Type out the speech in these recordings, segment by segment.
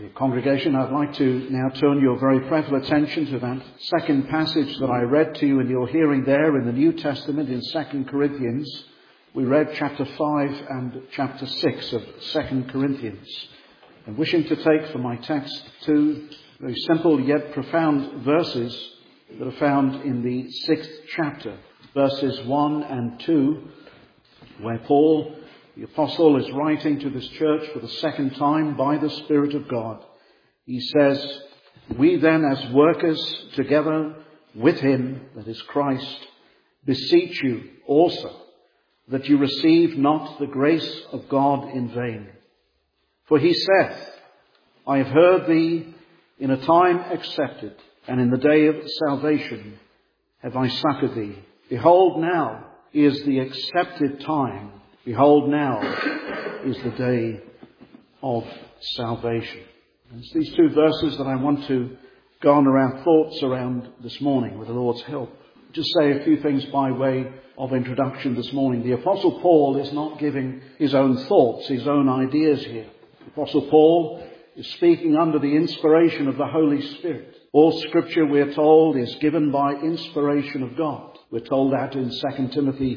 Dear congregation, I'd like to now turn your very prayerful attention to that second passage that I read to you in your hearing there in the New Testament in 2 Corinthians. We read chapter 5 and chapter 6 of 2 Corinthians. I'm wishing to take for my text two very simple yet profound verses that are found in the 6th chapter, verses 1 and 2, where Paul, the apostle, is writing to this church for the second time by the Spirit of God. He says, "We then as workers together with him, that is Christ, beseech you also that you receive not the grace of God in vain. For he saith, I have heard thee in a time accepted, and in the day of salvation have I succoured thee. Behold, now is the accepted time. Behold, now is the day of salvation." And it's these two verses that I want to garner our thoughts around this morning with the Lord's help. Just say a few things by way of introduction this morning. The Apostle Paul is not giving his own thoughts, his own ideas here. The Apostle Paul is speaking under the inspiration of the Holy Spirit. All Scripture, we're told, is given by inspiration of God. We're told that in 2 Timothy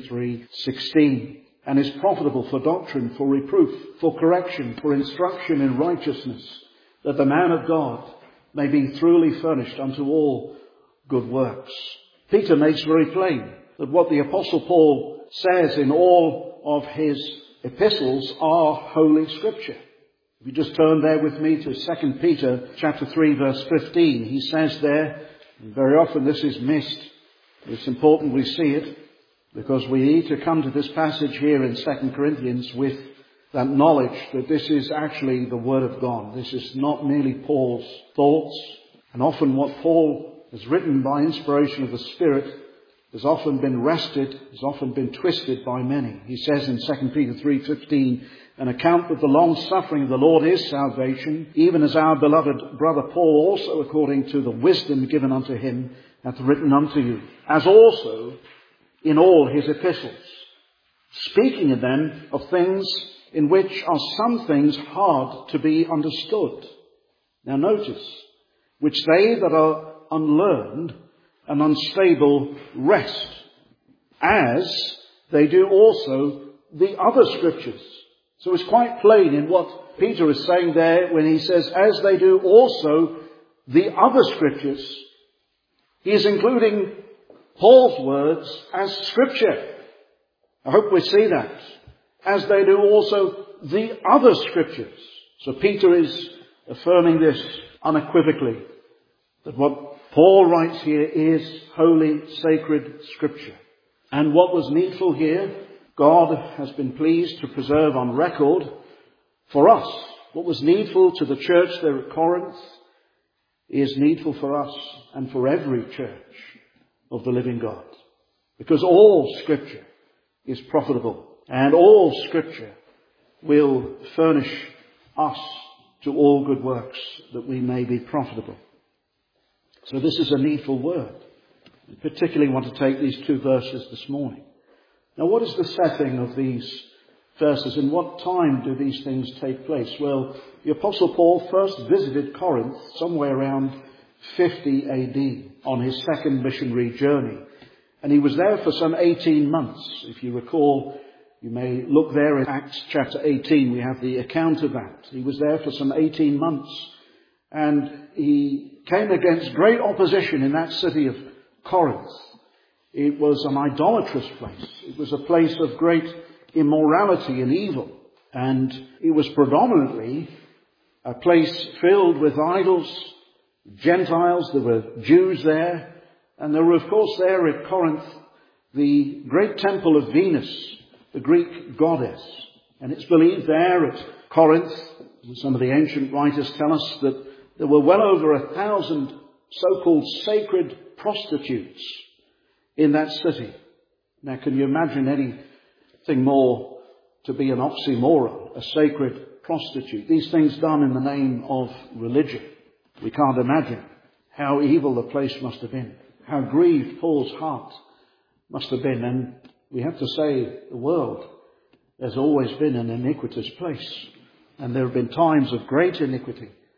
3:16. And is profitable for doctrine, for reproof, for correction, for instruction in righteousness, that the man of God may be truly furnished unto all good works. Peter makes very plain that what the Apostle Paul says in all of his epistles are Holy Scripture. If you just turn there with me to 2 Peter chapter 3 verse 15, he says there, and very often this is missed, it's important we see it, because we need to come to this passage here in 2 Corinthians with that knowledge that this is actually the Word of God. This is not merely Paul's thoughts. And often what Paul has written by inspiration of the Spirit has often been wrested, has often been twisted by many. He says in 2 Peter 3:15, "An account of the long suffering of the Lord is salvation, even as our beloved brother Paul also according to the wisdom given unto him hath written unto you, as also in all his epistles, speaking in them of things in which are some things hard to be understood." Now notice, "which they that are unlearned and unstable wrest, as they do also the other Scriptures." So it's quite plain in what Peter is saying there when he says, "as they do also the other Scriptures." He is including Paul's words as Scripture. I hope we see that. As they do also the other Scriptures. So Peter is affirming this unequivocally, that what Paul writes here is holy, sacred Scripture. And what was needful here, God has been pleased to preserve on record for us. What was needful to the church there at Corinth is needful for us and for every church of the living God. Because all Scripture is profitable, and all Scripture will furnish us to all good works, that we may be profitable. So this is a needful word. I particularly want to take these two verses this morning. Now, what is the setting of these verses? In what time do these things take place? Well, the Apostle Paul first visited Corinth somewhere around 50 AD on his second missionary journey. And he was there for some 18 months. If you recall, you may look there in Acts chapter 18. We have the account of that. He was there for some 18 months. And he came against great opposition in that city of Corinth. It was an idolatrous place. It was a place of great immorality and evil. And it was predominantly a place filled with idols, Gentiles. There were Jews there. And there were, of course, there at Corinth, the great temple of Venus, the Greek goddess. And it's believed there at Corinth, some of the ancient writers tell us, that there were well over 1,000 so-called sacred prostitutes in that city. Now, can you imagine anything more to be an oxymoron, a sacred prostitute? These things done in the name of religion. We can't imagine how evil the place must have been, how grieved Paul's heart must have been. And we have to say, the world has always been an iniquitous place. And there have been times of great iniquity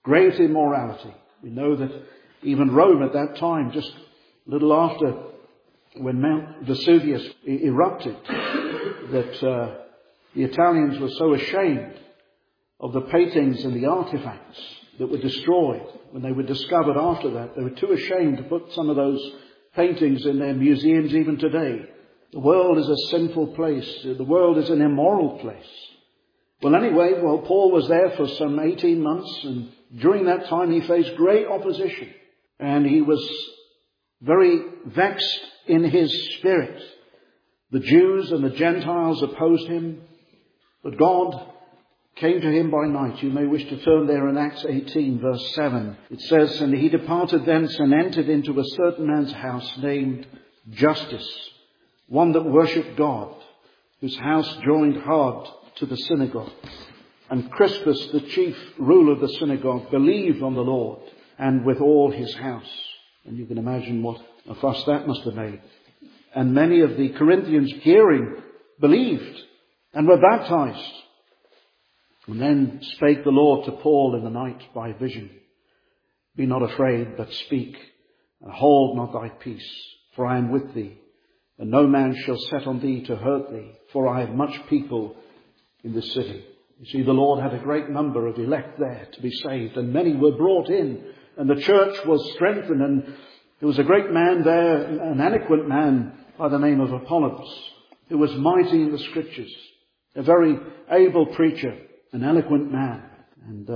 great immorality. We know that even Rome at that time, just a little after when Mount Vesuvius erupted, that the Italians were so ashamed of the paintings and the artifacts that were destroyed when they were discovered after that. They were too ashamed to put some of those paintings in their museums even today. The world is a sinful place. The world is an immoral place. Well, anyway, Paul was there for some 18 months, and during that time he faced great opposition. And he was very vexed in his spirit. The Jews and the Gentiles opposed him, but God came to him by night. You may wish to turn there in Acts 18, verse 7. It says, "And he departed thence and entered into a certain man's house named Justus, one that worshipped God, whose house joined hard to the synagogue. And Crispus, the chief ruler of the synagogue, believed on the Lord, and with all his house." And you can imagine what a fuss that must have made. "And many of the Corinthians hearing believed and were baptized. And then spake the Lord to Paul in the night by vision, Be not afraid, but speak, and hold not thy peace, for I am with thee, and no man shall set on thee to hurt thee, for I have much people in this city." You see, the Lord had a great number of elect there to be saved, and many were brought in, and the church was strengthened, and there was a great man there, an eloquent man by the name of Apollos, who was mighty in the scriptures, a very able preacher, an eloquent man. And,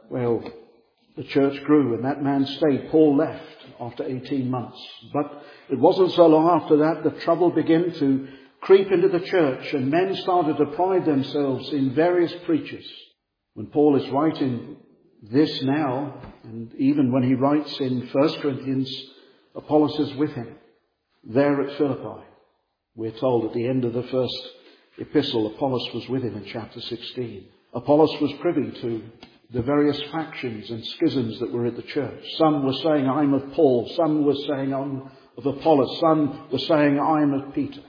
the church grew, and that man stayed. Paul left after 18 months. But it wasn't so long after that the trouble began to creep into the church, and men started to pride themselves in various preachers. When Paul is writing this now, and even when he writes in 1 Corinthians, Apollos is with him there at Philippi. We're told at the end of the first epistle, Apollos was with him in chapter 16. Apollos was privy to the various factions and schisms that were at the church. Some were saying, "I'm of Paul." Some were saying, "I'm of Apollos." Some were saying, "I'm of Peter."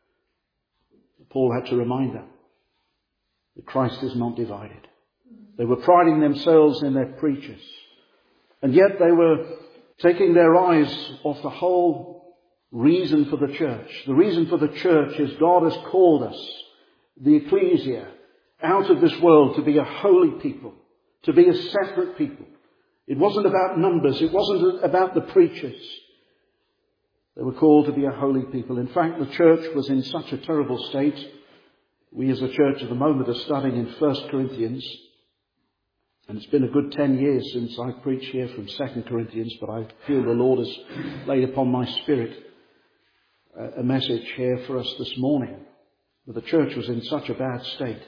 Paul had to remind them that Christ is not divided. They were priding themselves in their preachers, and yet they were taking their eyes off the whole reason for the church. The reason for the church is God has called us, the ecclesia, out of this world to be a holy people, to be a separate people. It wasn't about numbers. It wasn't about the preachers. They were called to be a holy people. In fact, the church was in such a terrible state. We as a church at the moment are studying in 1 Corinthians. And it's been a good 10 years since I preached here from 2 Corinthians, but I feel the Lord has laid upon my spirit a message here for us this morning. But the church was in such a bad state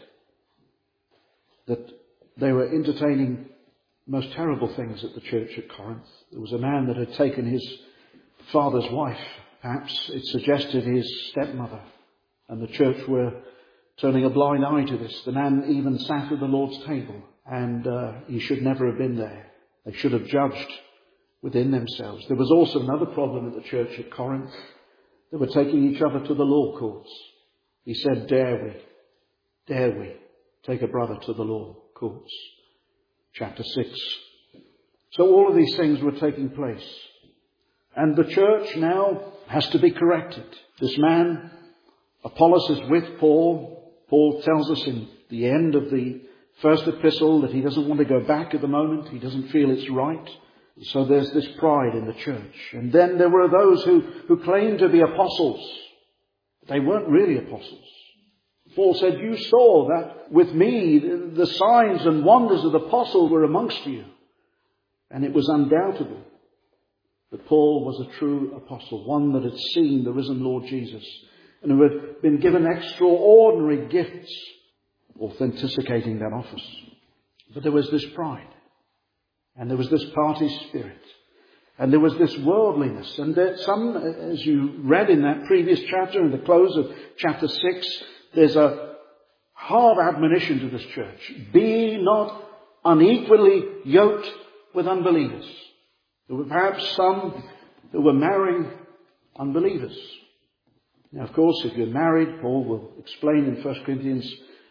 that they were entertaining most terrible things at the church at Corinth. There was a man that had taken his father's wife, perhaps it suggested his stepmother, and the church were turning a blind eye to this. The man even sat at the Lord's table, and he should never have been there. They should have judged within themselves. There was also another problem at the church at Corinth. They were taking each other to the law courts. He said, dare we take a brother to the law courts? Chapter 6. So all of these things were taking place. And the church now has to be corrected. This man, Apollos, is with Paul. Paul tells us in the end of the first epistle that he doesn't want to go back at the moment. He doesn't feel it's right. So there's this pride in the church. And then there were those who claimed to be apostles. They weren't really apostles. Paul said, you saw that with me the signs and wonders of the apostle were amongst you. And it was undoubtable that Paul was a true apostle, one that had seen the risen Lord Jesus and who had been given extraordinary gifts, authenticating that office. But there was this pride, and there was this party spirit, and there was this worldliness. And that some, as you read in that previous chapter, in the close of chapter 6, there's a hard admonition to this church. Be not unequally yoked with unbelievers. There were perhaps some that were marrying unbelievers. Now, of course, if you're married, Paul will explain in 1 Corinthians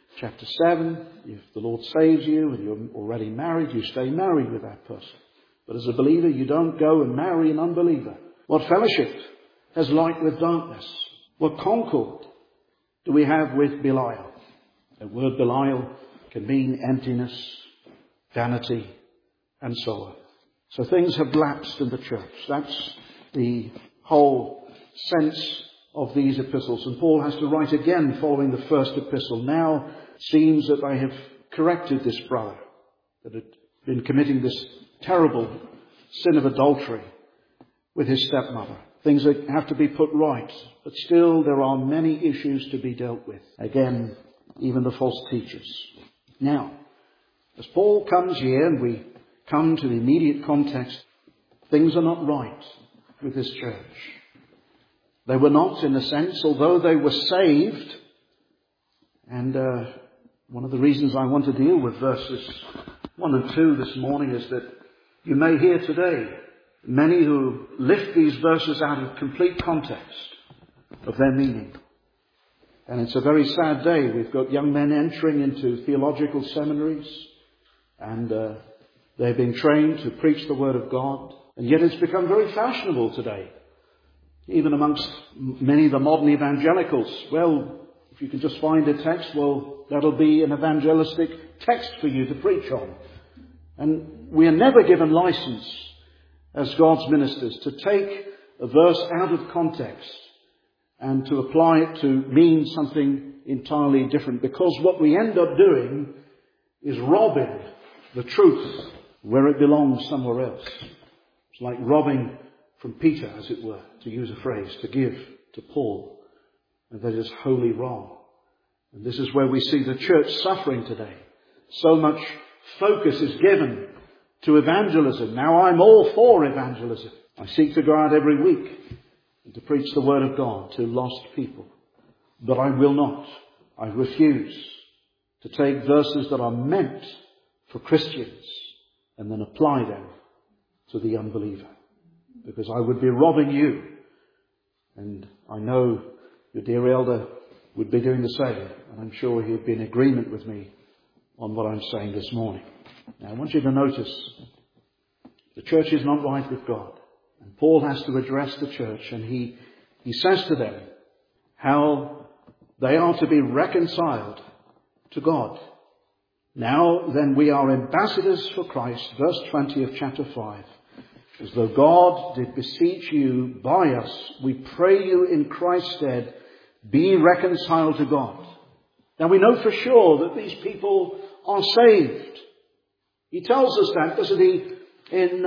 Chapter 7, if the Lord saves you and you're already married, you stay married with that person. But as a believer, you don't go and marry an unbeliever. What fellowship has light with darkness? What concord do we have with Belial? The word Belial can mean emptiness, vanity, and so on. So things have lapsed in the church. That's the whole sense of these epistles. And Paul has to write again following the first epistle. Now seems that they have corrected this brother that had been committing this terrible sin of adultery with his stepmother. Things that have to be put right. But still there are many issues to be dealt with. Again, even the false teachers. Now, as Paul comes here and we come to the immediate context, things are not right with this church. They were not, in a sense, although they were saved. And one of the reasons I want to deal with verses 1 and 2 this morning is that you may hear today many who lift these verses out of complete context of their meaning. And it's a very sad day. We've got young men entering into theological seminaries and they're being trained to preach the Word of God. And yet it's become very fashionable today, even amongst many of the modern evangelicals. Well, if you can just find a text, well, that'll be an evangelistic text for you to preach on. And we are never given license as God's ministers to take a verse out of context and to apply it to mean something entirely different. Because what we end up doing is robbing the truth where it belongs somewhere else. It's like robbing from Peter, as it were, to use a phrase, to give to Paul. And that is wholly wrong. And this is where we see the church suffering today. So much focus is given to evangelism. Now I'm all for evangelism. I seek to go out every week and to preach the Word of God to lost people. But I will not. I refuse to take verses that are meant for Christians and then apply them to the unbeliever. Because I would be robbing you. And I know your dear elder would be doing the same. And I'm sure he'd be in agreement with me on what I'm saying this morning. Now I want you to notice the church is not right with God. And Paul has to address the church, and he says to them how they are to be reconciled to God. Now then we are ambassadors for Christ, verse 20 of chapter 5. As though God did beseech you by us, we pray you in Christ's stead, be reconciled to God. Now we know for sure that these people are saved. He tells us that, doesn't he, in,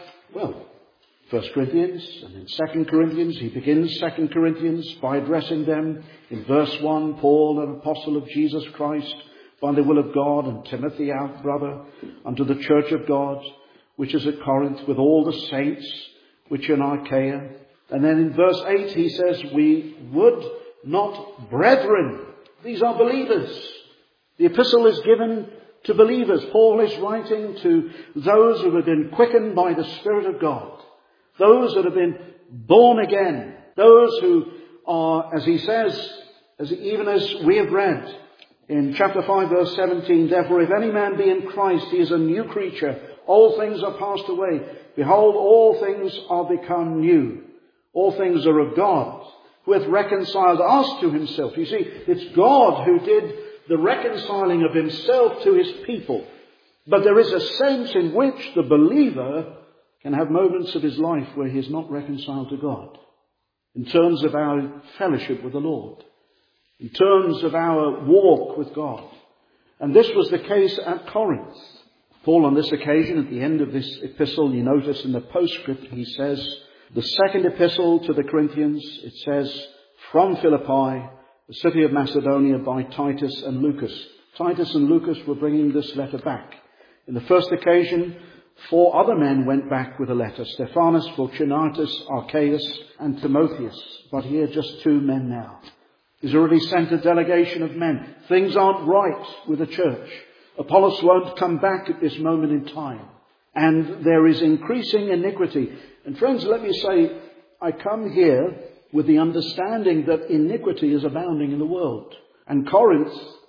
1 Corinthians and in 2 Corinthians. He begins 2 Corinthians by addressing them in verse 1, Paul, an apostle of Jesus Christ, by the will of God, and Timothy, our brother, unto the church of God, which is at Corinth, with all the saints which are in Achaia. And then in verse 8 he says, we would not, brethren. These are believers. The epistle is given to believers. Paul is writing to those who have been quickened by the Spirit of God. Those that have been born again. Those who are, as he says, even as we have read in chapter 5 verse 17, therefore if any man be in Christ, he is a new creature. All things are passed away. Behold, all things are become new. All things are of God, who hath reconciled us to himself. You see, it's God who did the reconciling of himself to his people. But there is a sense in which the believer can have moments of his life where he is not reconciled to God. In terms of our fellowship with the Lord. In terms of our walk with God. And this was the case at Corinth. Paul on this occasion, at the end of this epistle, you notice in the postscript, he says, the second epistle to the Corinthians, it says, from Philippi, the city of Macedonia, by Titus and Lucas. Titus and Lucas were bringing this letter back. In the first occasion, 4 other men went back with a letter. Stephanas, Fortunatus, Archaeus, and Timotheus. But here just 2 men now. He's already sent a delegation of men. Things aren't right with the church. Apollos won't come back at this moment in time. And there is increasing iniquity. And friends, let me say, I come here with the understanding that iniquity is abounding in the world. And Corinth,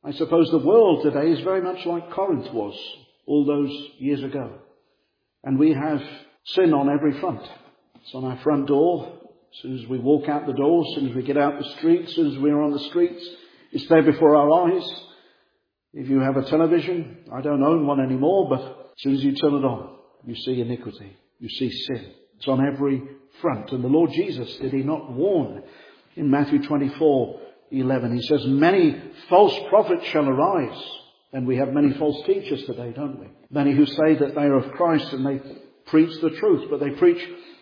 I suppose the world today is very much like Corinth was all those years ago. And we have sin on every front. It's on our front door. As soon as we walk out the door, as soon as we get out the street, as soon as we're on the streets, it's there before our eyes. If you have a television, I don't own one anymore, but as soon as you turn it on, you see iniquity. You see sin. It's on every front. And the Lord Jesus, did he not warn in Matthew 24:11? He says, many false prophets shall arise. And we have many false teachers today, don't we? Many who say that they are of Christ and they preach the truth, but they preach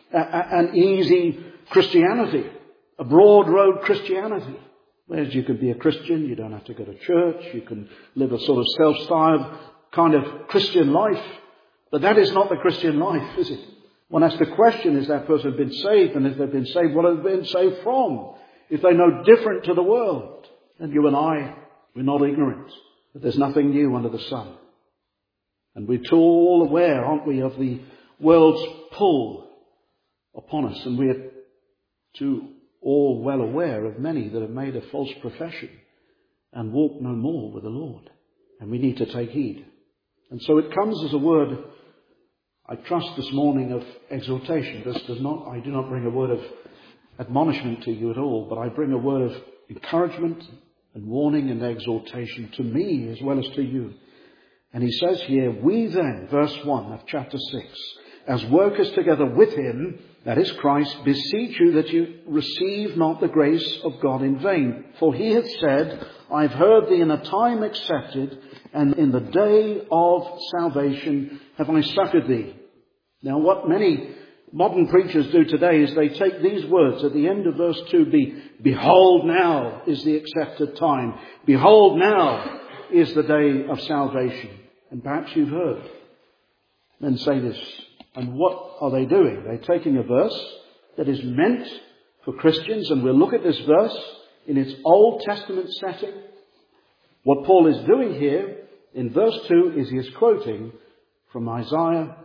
an easy Christianity, a broad road Christianity. Whereas you can be a Christian, you don't have to go to church, you can live a sort of self-styled kind of Christian life. But that is not the Christian life, is it? One has to question, is that person been saved? And if they've been saved, what have they been saved from? If they know different to the world. And you and I, we're not ignorant. But there's nothing new under the sun. And we're all aware, aren't we, of the world's pull upon us. And we're too all well aware of many that have made a false profession and walk no more with the Lord. And we need to take heed. And so it comes as a word, I trust this morning, of exhortation. I do not bring a word of admonishment to you at all, but I bring a word of encouragement and warning and exhortation to me as well as to you. And he says here, we then, verse 1 of chapter 6, as workers together with him, that is Christ, beseech you that you receive not the grace of God in vain. For he hath said, I've heard thee in a time accepted, and in the day of salvation have I succoured thee. Now what many modern preachers do today is they take these words at the end of verse 2, behold now is the accepted time. Behold now is the day of salvation. And perhaps you've heard men say this. And what are they doing? They're taking a verse that is meant for Christians, and we'll look at this verse in its Old Testament setting. What Paul is doing here in verse 2 is he is quoting from Isaiah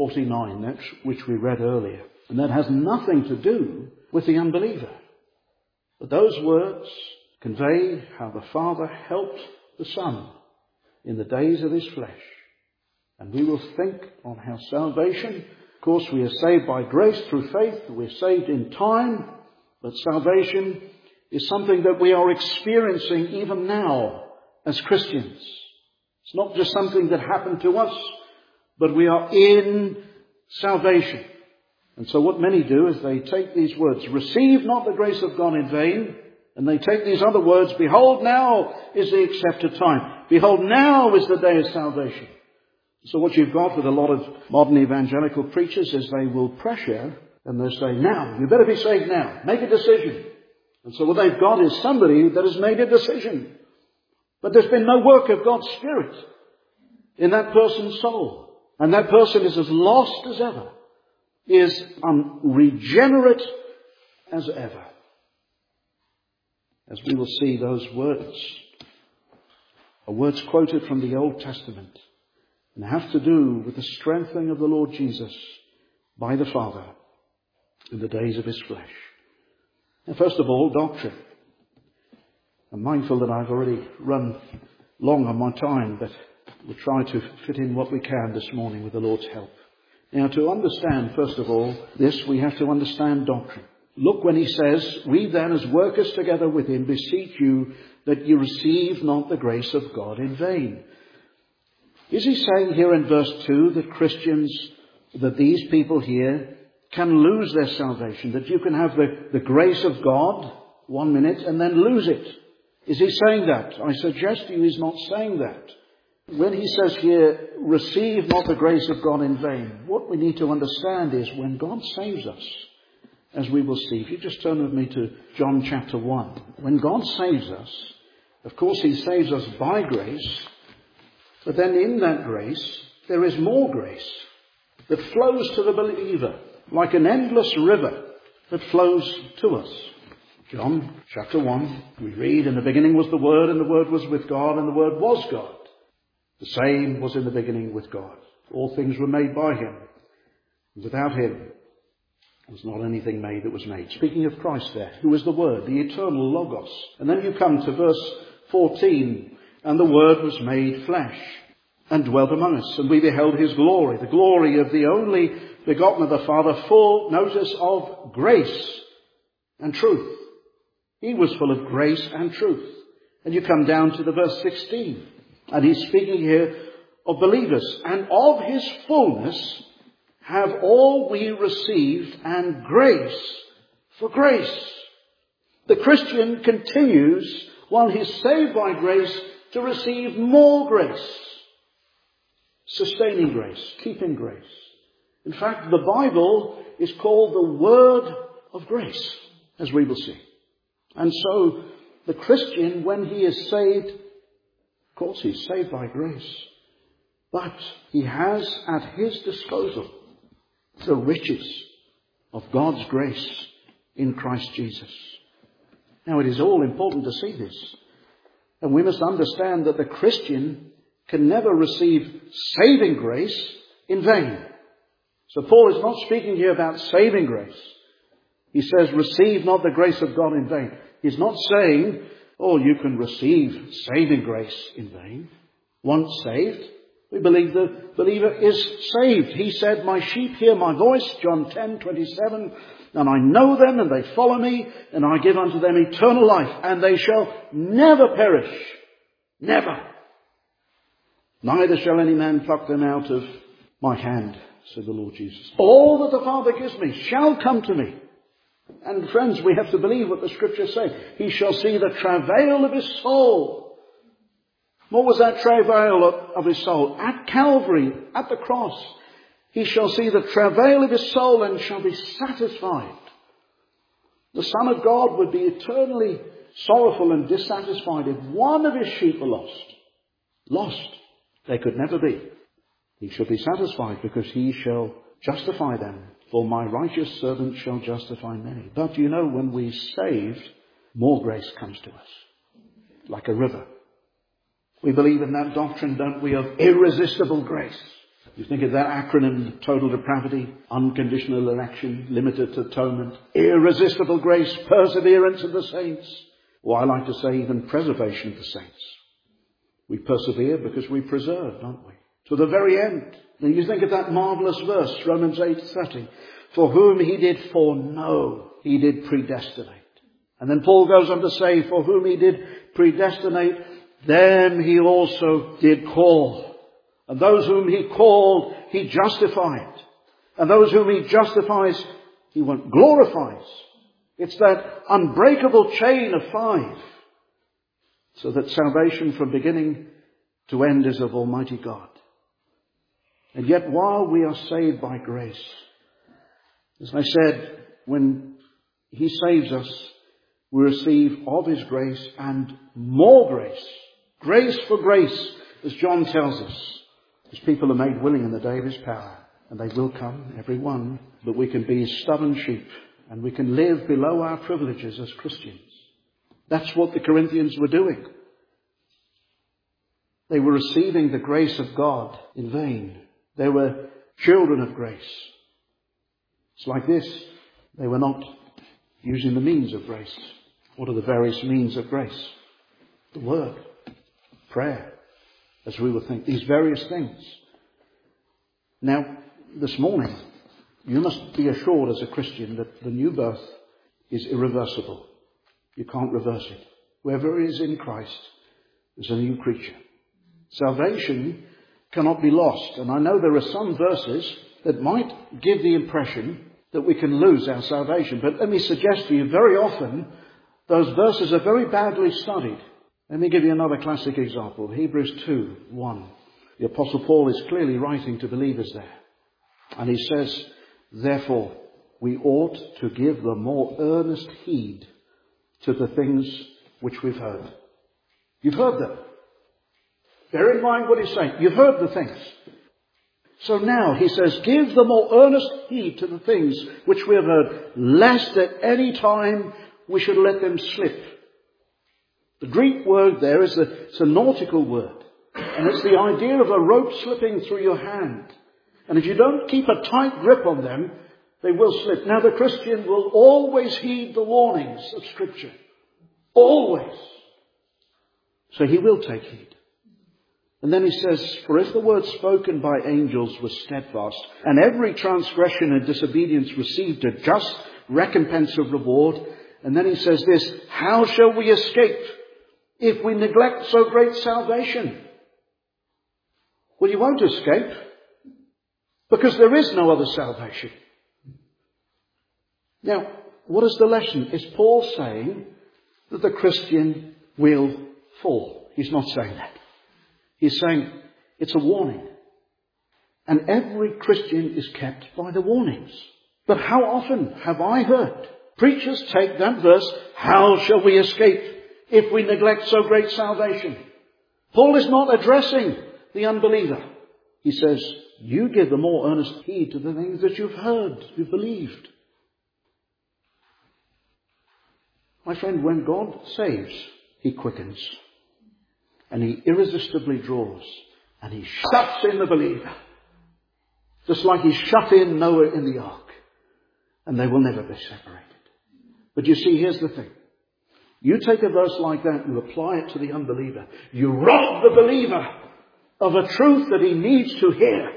49, which we read earlier. And that has nothing to do with the unbeliever. But those words convey how the Father helped the Son in the days of his flesh. And we will think on how salvation, of course we are saved by grace through faith, we're saved in time, but salvation is something that we are experiencing even now as Christians. It's not just something that happened to us, but we are in salvation. And so what many do is they take these words, receive not the grace of God in vain, and they take these other words, behold now is the accepted time. Behold now is the day of salvation. So what you've got with a lot of modern evangelical preachers is they will pressure and they'll say, now, you better be saved now. Make a decision. And so what they've got is somebody that has made a decision. But there's been no work of God's Spirit in that person's soul. And that person is as lost as ever, is unregenerate as ever. As we will see, those words are words quoted from the Old Testament and have to do with the strengthening of the Lord Jesus by the Father in the days of his flesh. And first of all, doctrine. I'm mindful that I've already run long on my time, but we'll try to fit in what we can this morning with the Lord's help. Now, to understand, first of all, this, we have to understand doctrine. Look when he says, we then as workers together with him beseech you that you receive not the grace of God in vain. Is he saying here in verse 2 that Christians, that these people here can lose their salvation, that you can have the grace of God 1 minute and then lose it? Is he saying that? I suggest to you he's not saying that. When he says here, receive not the grace of God in vain, what we need to understand is when God saves us, as we will see, if you just turn with me to John chapter 1. When God saves us, of course he saves us by grace, but then in that grace, there is more grace that flows to the believer, like an endless river that flows to us. John chapter 1, we read, in the beginning was the Word, and the Word was with God, and the Word was God. The same was in the beginning with God. All things were made by him. Without him was not anything made that was made. Speaking of Christ there, who is the Word, the eternal Logos. And then you come to verse 14, And the Word was made flesh and dwelt among us. And we beheld his glory, the glory of the only begotten of the Father, full, notice, of grace and truth. He was full of grace and truth. And you come down to the verse 16. And he's speaking here of believers. And of his fullness have all we received, and grace for grace. The Christian continues, while he's saved by grace, to receive more grace. Sustaining grace, keeping grace. In fact, the Bible is called the Word of grace, as we will see. And so, the Christian, when he is saved, of course he's saved by grace, but he has at his disposal the riches of God's grace in Christ Jesus. Now, it is all important to see this. And we must understand that the Christian can never receive saving grace in vain. So Paul is not speaking here about saving grace. He says, receive not the grace of God in vain. He's not saying, oh, you can receive saving grace in vain. Once saved, we believe the believer is saved. He said, my sheep hear my voice, John 10:27, and I know them and they follow me, and I give unto them eternal life, and they shall never perish. Never. Neither shall any man pluck them out of my hand, said the Lord Jesus. All that the Father gives me shall come to me. And friends, we have to believe what the Scriptures say. He shall see the travail of his soul. What was that travail of his soul? At Calvary, at the cross. He shall see the travail of his soul and shall be satisfied. The Son of God would be eternally sorrowful and dissatisfied if one of his sheep were lost. Lost. They could never be. He shall be satisfied because he shall justify them. For my righteous servant shall justify many. But you know, when we're saved, more grace comes to us. Like a river. We believe in that doctrine, don't we, of irresistible grace. You think of that acronym, total depravity, unconditional election, limited atonement, irresistible grace, perseverance of the saints. Or I like to say even preservation of the saints. We persevere because we preserve, don't we? To the very end. Then you think of that marvellous verse, Romans 8:30. For whom he did foreknow, he did predestinate. And then Paul goes on to say, for whom he did predestinate, them he also did call. And those whom he called, he justified. And those whom he justifies, he glorifies. It's that unbreakable chain of 5. So that salvation from beginning to end is of Almighty God. And yet while we are saved by grace, as I said, when he saves us, we receive of his grace and more grace. Grace for grace, as John tells us. His people are made willing in the day of his power. And they will come, every one. But we can be stubborn sheep. And we can live below our privileges as Christians. That's what the Corinthians were doing. They were receiving the grace of God in vain. They were children of grace. It's like this. They were not using the means of grace. What are the various means of grace? The Word, prayer, as we would think, these various things. Now, this morning, you must be assured as a Christian that the new birth is irreversible. You can't reverse it. Whoever is in Christ is a new creature. Salvation cannot be lost. And I know there are some verses that might give the impression that we can lose our salvation. But let me suggest to you, very often, those verses are very badly studied. Let me give you another classic example. Hebrews 2:1. The Apostle Paul is clearly writing to believers there. And he says, therefore, we ought to give the more earnest heed to the things which we've heard. You've heard them. Bear in mind what he's saying. You've heard the things. So now he says, give the more earnest heed to the things which we have heard, lest at any time we should let them slip. The Greek word there is it's a nautical word. And it's the idea of a rope slipping through your hand. And if you don't keep a tight grip on them, they will slip. Now the Christian will always heed the warnings of Scripture. Always. So he will take heed. And then he says, for if the word spoken by angels was steadfast, and every transgression and disobedience received a just recompense of reward. And then he says this, how shall we escape if we neglect so great salvation? Well, you won't escape, because there is no other salvation. Now, what is the lesson? Is Paul saying that the Christian will fall? He's not saying that. He's saying it's a warning. And every Christian is kept by the warnings. But how often have I heard preachers take that verse, how shall we escape if we neglect so great salvation? Paul is not addressing the unbeliever. He says, you give the more earnest heed to the things that you've heard, you've believed. My friend, when God saves, he quickens. And he irresistibly draws. And he shuts in the believer. Just like he shut in Noah in the ark. And they will never be separated. But you see, here's the thing. You take a verse like that and you apply it to the unbeliever. You rob the believer of a truth that he needs to hear.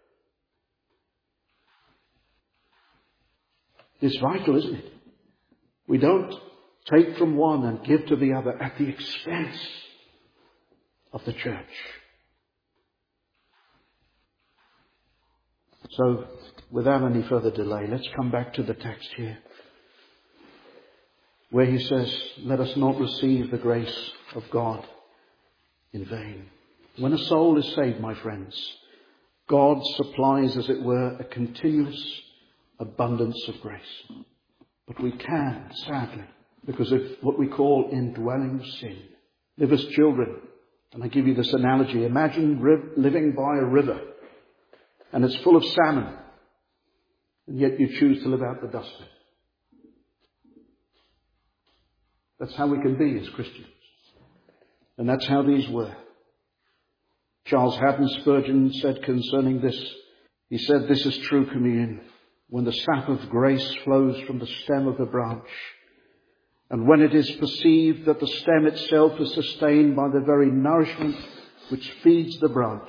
It's vital, isn't it? We don't take from one and give to the other at the expense of the church. So, without any further delay, let's come back to the text here, where he says, let us not receive the grace of God in vain. When a soul is saved, my friends, God supplies, as it were, a continuous abundance of grace. But we can, sadly, because of what we call indwelling sin, live as children. And I give you this analogy. Imagine living by a river and it's full of salmon, and yet you choose to live out the dustbin. That's how we can be as Christians. And that's how these were. Charles Haddon Spurgeon said concerning this, he said, this is true communion, when the sap of grace flows from the stem of the branch, and when it is perceived that the stem itself is sustained by the very nourishment which feeds the branch.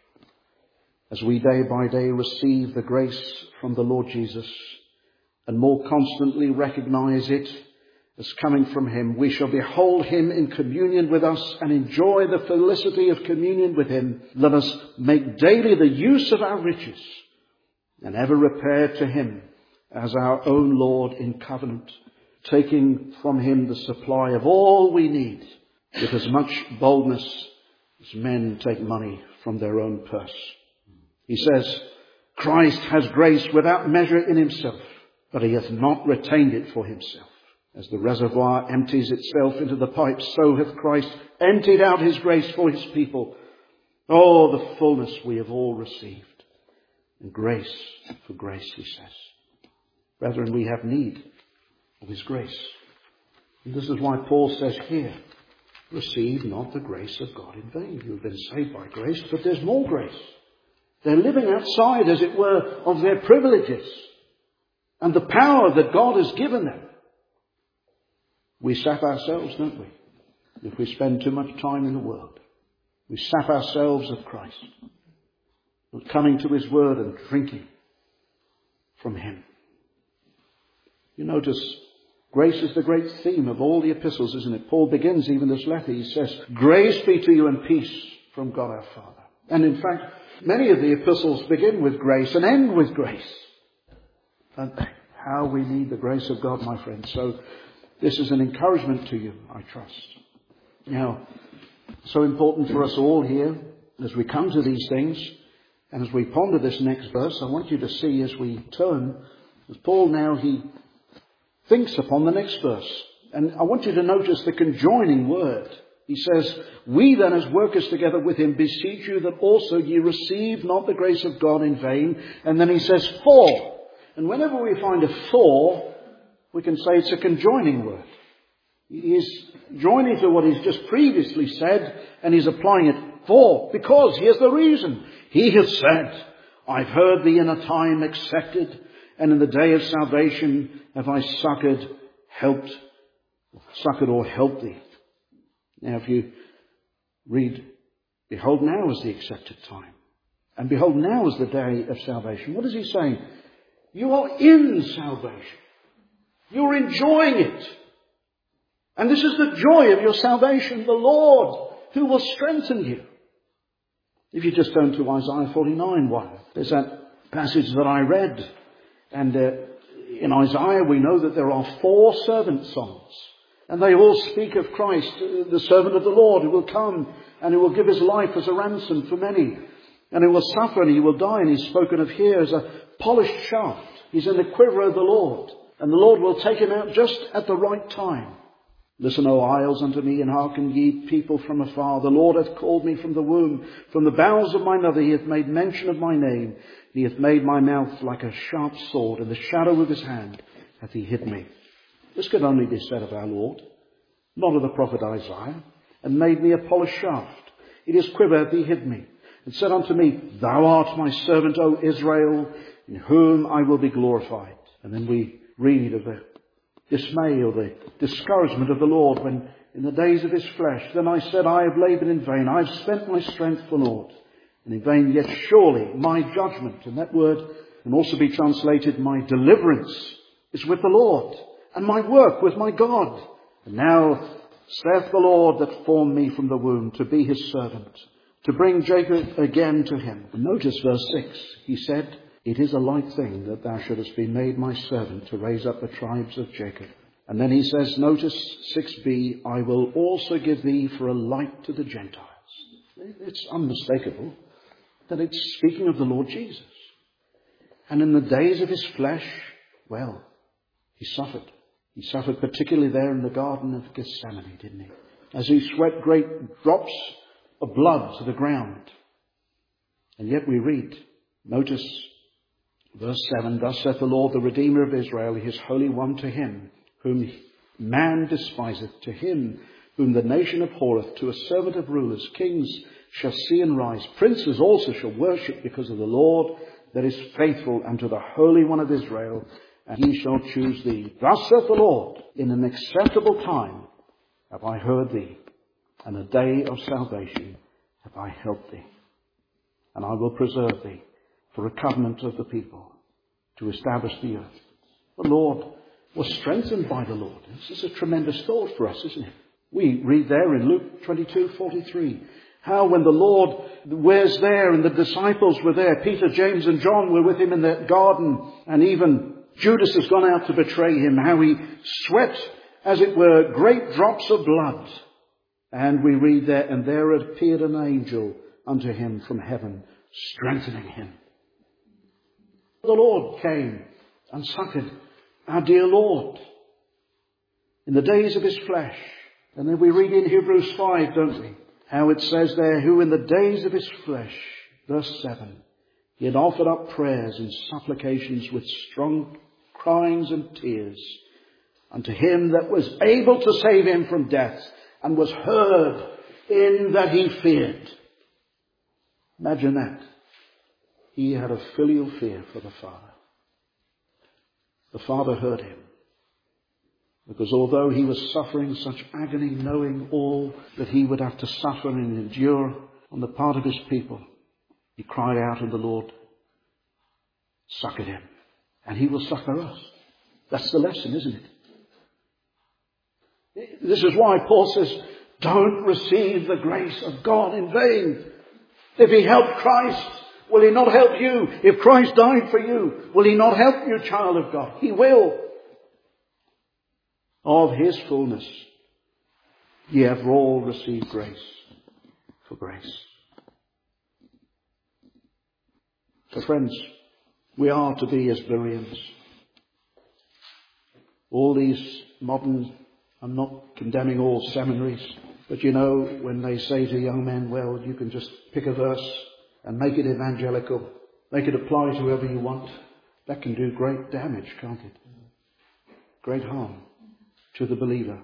As we day by day receive the grace from the Lord Jesus and more constantly recognize it as coming from him, we shall behold him in communion with us and enjoy the felicity of communion with him. Let us make daily the use of our riches and ever repair to him as our own Lord in covenant, taking from him the supply of all we need with as much boldness as men take money from their own purse. He says, Christ has grace without measure in himself, but he hath not retained it for himself. As the reservoir empties itself into the pipe, so hath Christ emptied out his grace for his people. Oh, the fullness we have all received. And grace for grace, he says. Brethren, we have need of his grace. And this is why Paul says here, receive not the grace of God in vain. You've been saved by grace, but there's more grace. They're living outside, as it were, of their privileges and the power that God has given them. We sap ourselves, don't we? If we spend too much time in the world. We sap ourselves of Christ. Not coming to his word and drinking from him. You notice, grace is the great theme of all the epistles, isn't it? Paul begins even this letter. He says, grace be to you and peace from God our Father. And in fact, many of the epistles begin with grace and end with grace. And how we need the grace of God, my friends. So this is an encouragement to you, I trust. Now, so important for us all here, as we come to these things, and as we ponder this next verse, I want you to see as we turn, as Paul now, he thinks upon the next verse. And I want you to notice the conjoining word. He says, we then as workers together with him beseech you that also ye receive not the grace of God in vain. And then he says, for. And whenever we find a for, we can say it's a conjoining word. He's joining to what he's just previously said, and he's applying it for. Because, here's the reason. He has said, I've heard thee in a time accepted, and in the day of salvation have I succored or helped thee. Now, if you read Behold, now is the accepted time. And behold, now is the day of salvation. What is he saying? You are in salvation. You're enjoying it. And this is the joy of your salvation, the Lord, who will strengthen you. If you just turn to Isaiah 49:1, there's that passage that I read. And in Isaiah we know that there are 4 servant songs. And they all speak of Christ, the servant of the Lord, who will come and who will give his life as a ransom for many. And he will suffer and he will die. And he's spoken of here as a polished shaft. He's in the quiver of the Lord. And the Lord will take him out just at the right time. Listen, O isles, unto me, and hearken ye people from afar. The Lord hath called me from the womb, from the bowels of my mother. He hath made mention of my name. He hath made my mouth like a sharp sword. In the shadow of his hand hath he hid me. This could only be said of our Lord, not of the prophet Isaiah. And made me a polished shaft. In his quiver hath he hid me. And said unto me, Thou art my servant, O Israel, in whom I will be glorified. And then we read of the dismay or the discouragement of the Lord when in the days of his flesh, then I said, I have laboured in vain. I have spent my strength for naught. And in vain, yet surely my judgment, and that word can also be translated, my deliverance is with the Lord, and my work with my God. And now saith the Lord that formed me from the womb to be his servant, to bring Jacob again to him. And notice verse 6. He said, It is a light thing that thou shouldest be made my servant to raise up the tribes of Jacob. And then he says, notice 6b, I will also give thee for a light to the Gentiles. It's unmistakable that it's speaking of the Lord Jesus. And in the days of his flesh, well, he suffered. He suffered particularly there in the Garden of Gethsemane, didn't he? As he sweat great drops of blood to the ground. And yet we read, notice verse 7, Thus saith the Lord, the Redeemer of Israel, his Holy One, to him whom man despiseth, to him whom the nation abhorreth, to a servant of rulers, kings shall see and rise. Princes also shall worship because of the Lord that is faithful unto the Holy One of Israel, and he shall choose thee. Thus saith the Lord, in an acceptable time have I heard thee, and a day of salvation have I helped thee. And I will preserve thee for a covenant of the people, to establish the earth. The Lord was strengthened by the Lord. This is a tremendous thought for us, isn't it? We read there in Luke 22:43, how when the Lord was there and the disciples were there, Peter, James and John were with him in the garden, and even Judas has gone out to betray him, how he sweat, as it were, great drops of blood. And we read there, and there appeared an angel unto him from heaven, strengthening him. The Lord came and succored our dear Lord in the days of his flesh. And then we read in Hebrews 5, don't we? How it says there, who in the days of his flesh, verse 7, he had offered up prayers and supplications with strong cryings and tears unto him that was able to save him from death, and was heard in that he feared. Imagine that. He had a filial fear for the Father. The Father heard him. Because although he was suffering such agony, knowing all that he would have to suffer and endure on the part of his people, he cried out, and the Lord succored him. And he will succor us. That's the lesson, isn't it? This is why Paul says, don't receive the grace of God in vain. If he helped Christ, will he not help you? If Christ died for you, will he not help you, child of God? He will. Of his fullness, ye have all received grace for grace. So friends, we are to be as Bereans. All these modern, I'm not condemning all seminaries, but you know, when they say to young men, well, you can just pick a verse and make it evangelical, make it apply to whoever you want, that can do great damage, can't it? Great harm to the believer.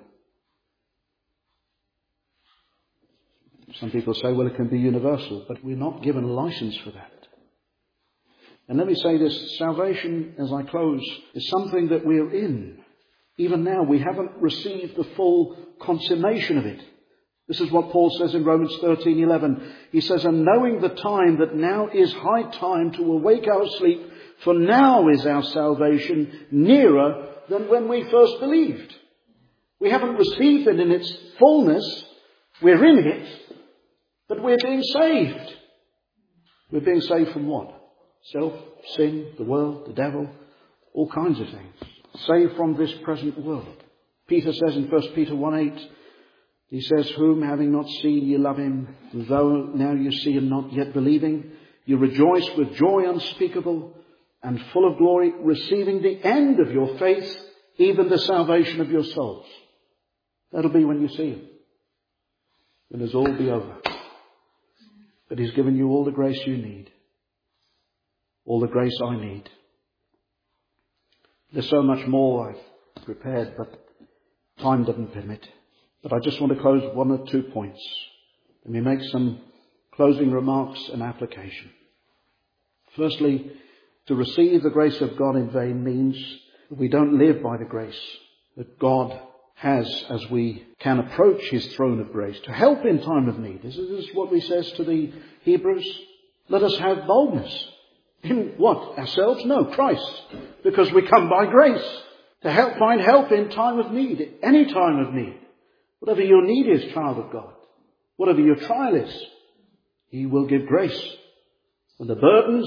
Some people say, well, it can be universal, but we're not given a license for that. And let me say this, salvation, as I close, is something that we're in. Even now, we haven't received the full consummation of it. This is what Paul says in Romans 13:11. He says, and knowing the time, that now is high time to awake our sleep, for now is our salvation nearer than when we first believed. We haven't received it in its fullness. We're in it, but we're being saved. We're being saved from what? Self, sin, the world, the devil, all kinds of things. Saved from this present world. Peter says in 1 Peter 1:8, he says, whom having not seen ye love him, though now you see him not yet believing, you rejoice with joy unspeakable and full of glory, receiving the end of your faith, even the salvation of your souls. That'll be when you see him. When it's all be over. But he's given you all the grace you need. All the grace I need. There's so much more I've prepared, but time doesn't permit. But I just want to close 1 or 2 points. Let me make some closing remarks and application. Firstly, to receive the grace of God in vain means that we don't live by the grace that God has as we can approach his throne of grace to help in time of need. This is what he says to the Hebrews. Let us have boldness. In what? Ourselves? No, Christ. Because we come by grace to find help in time of need, any time of need. Whatever your need is, child of God, whatever your trial is, he will give grace. When the burdens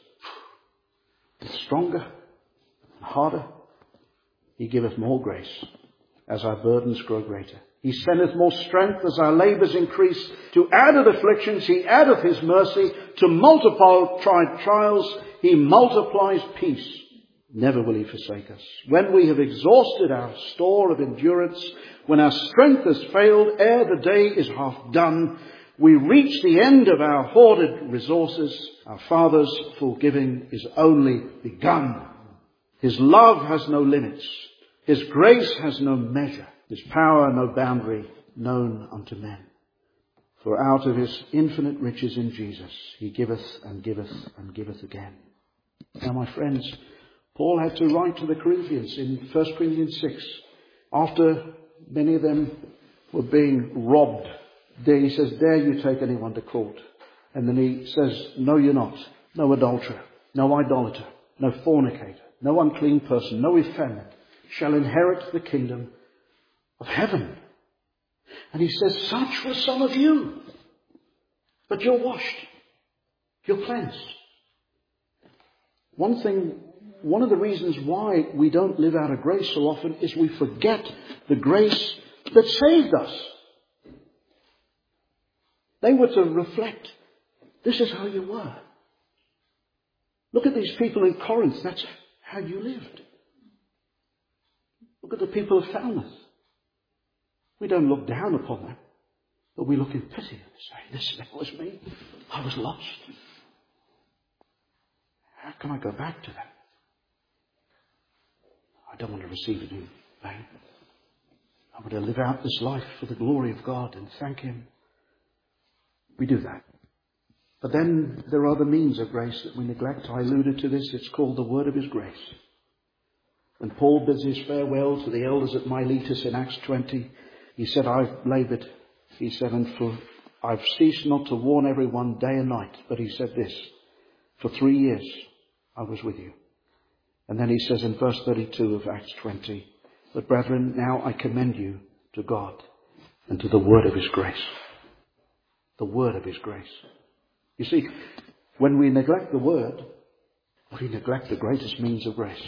get stronger and harder, he giveth more grace as our burdens grow greater. He sendeth more strength as our labours increase. To added afflictions he addeth his mercy. To multiply trials he multiplies peace. Never will he forsake us. When we have exhausted our store of endurance, when our strength has failed, ere the day is half done, we reach the end of our hoarded resources. Our Father's full giving is only begun. His love has no limits. His grace has no measure. His power no boundary known unto men. For out of his infinite riches in Jesus, he giveth and giveth and giveth again. Now, my friends, Paul had to write to the Corinthians in 1 Corinthians 6. After many of them were being robbed, he says, dare you take anyone to court? And then he says, no, you're not. No adulterer, no idolater, no fornicator, no unclean person, no effeminate shall inherit the kingdom of heaven. And he says, such were some of you. But you're washed. You're cleansed. One of the reasons why we don't live out of grace so often is we forget the grace that saved us. They were to reflect, this is how you were. Look at these people in Corinth. That's how you lived. Look at the people of Falmouth. We don't look down upon them, but we look in pity and say, that was me. I was lost. How can I go back to them? I don't want to receive it in vain. I want to live out this life for the glory of God and thank him. We do that. But then there are the means of grace that we neglect. I alluded to this. It's called the word of his grace. When Paul bids his farewell to the elders at Miletus in Acts 20, he said, I've laboured, he said, I've ceased not to warn everyone day and night. But he said this, for 3 years I was with you. And then he says in verse 32 of Acts 20, but brethren, now I commend you to God and to the word of his grace. The word of his grace. You see, when we neglect the word, we neglect the greatest means of grace.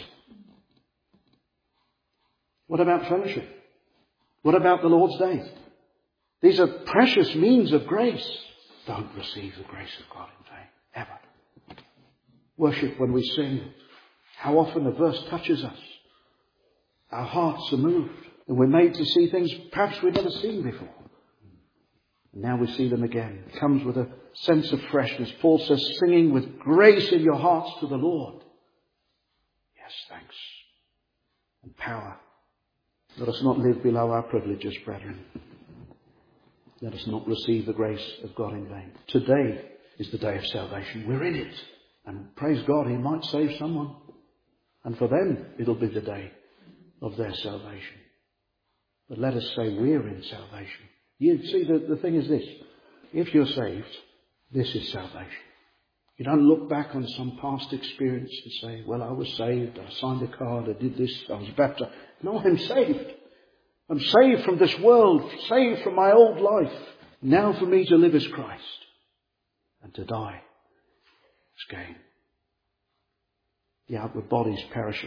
What about fellowship? What about the Lord's Day? These are precious means of grace. Don't receive the grace of God in vain, ever. Worship when we sing. How often a verse touches us. Our hearts are moved. And we're made to see things perhaps we've never seen before. And now we see them again. It comes with a sense of freshness. Paul says, singing with grace in your hearts to the Lord. Yes, thanks. And power. Let us not live below our privileges, brethren. Let us not receive the grace of God in vain. Today is the day of salvation. We're in it. And praise God, he might save someone. And for them, it'll be the day of their salvation. But let us say we're in salvation. You see, the thing is this. If you're saved, this is salvation. You don't look back on some past experience and say, well, I was saved, I signed a card, I did this, I was baptized. No, I'm saved. I'm saved from this world, saved from my old life. Now for me to live is Christ, and to die is gain. The outward body is perishing.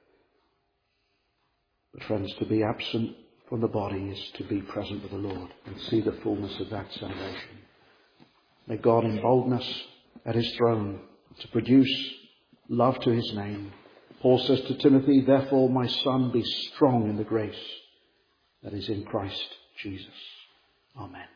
But friends, to be absent from the body is to be present with the Lord and see the fullness of that salvation. May God embolden us at his throne to produce love to his name. Paul says to Timothy, therefore, my son, be strong in the grace that is in Christ Jesus. Amen.